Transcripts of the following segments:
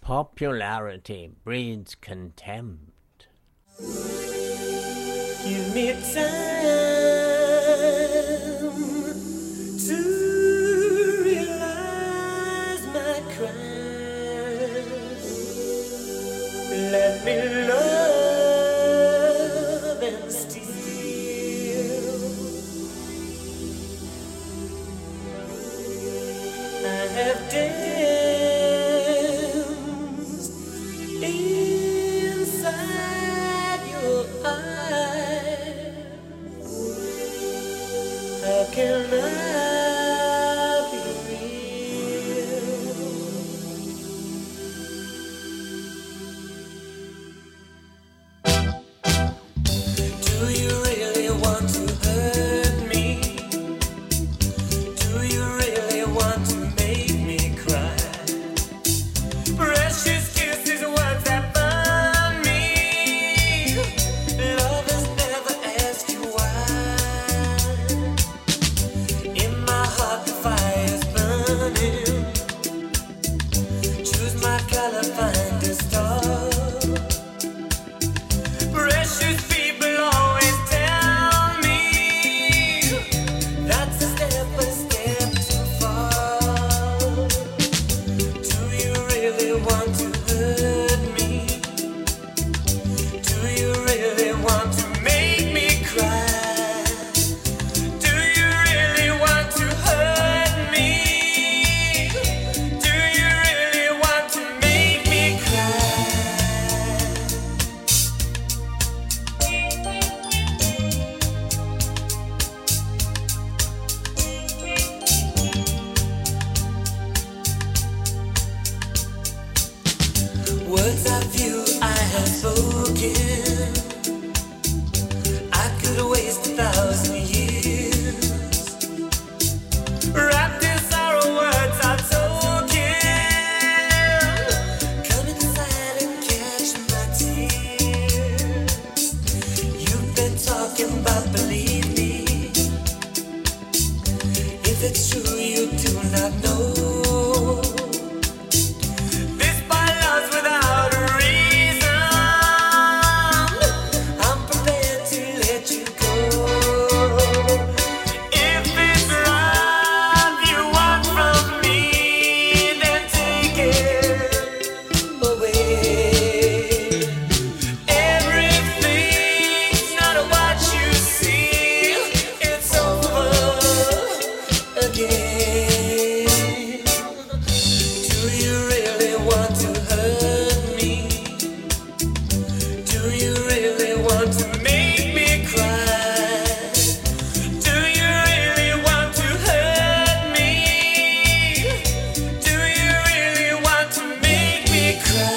Popularity breeds contempt. Give me time to realize my crimes. Let me love and steal. I have danced inside your eyes. How can I be real? Do you really want to hurt me? Do you really want to make me cry? Precious kisses, words that burn me. Lovers never ask you why. In my heart the fire's burning. Choose my color, find a star. Precious people always tell me that's a step too far. Do you really want to hurt me? Do you really want to make me cry? Do you really want to hurt me? Do you really want to make me cry? Words of you I have spoken, I could waste 1,000 years. Wrapped in sorrow, words are token. Come inside and catch my tears. You've been talking about believe me. If it's true, you do not know. This by love's without a reason. I'm prepared to let you go. If it's love you want from me, then take it away. Everything's not what you see. It's over again. Do you really want to hurt me? Do you really want to make me cry? Do you really want to hurt me? Do you really want to make me cry?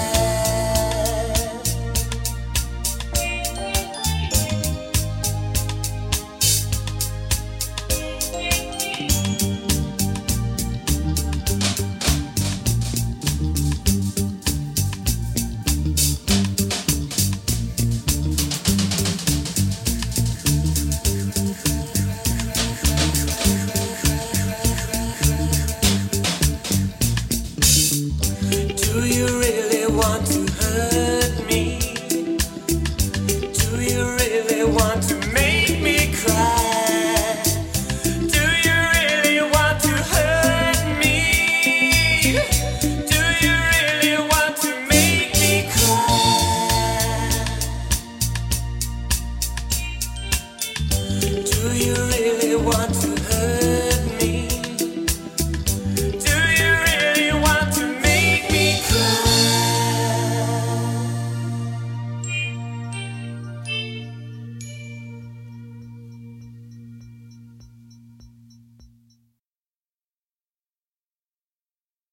Do you really want to hurt me? Do you really want to make me cry? Do you really want to hurt me? Do you really want to make me cry? Do you really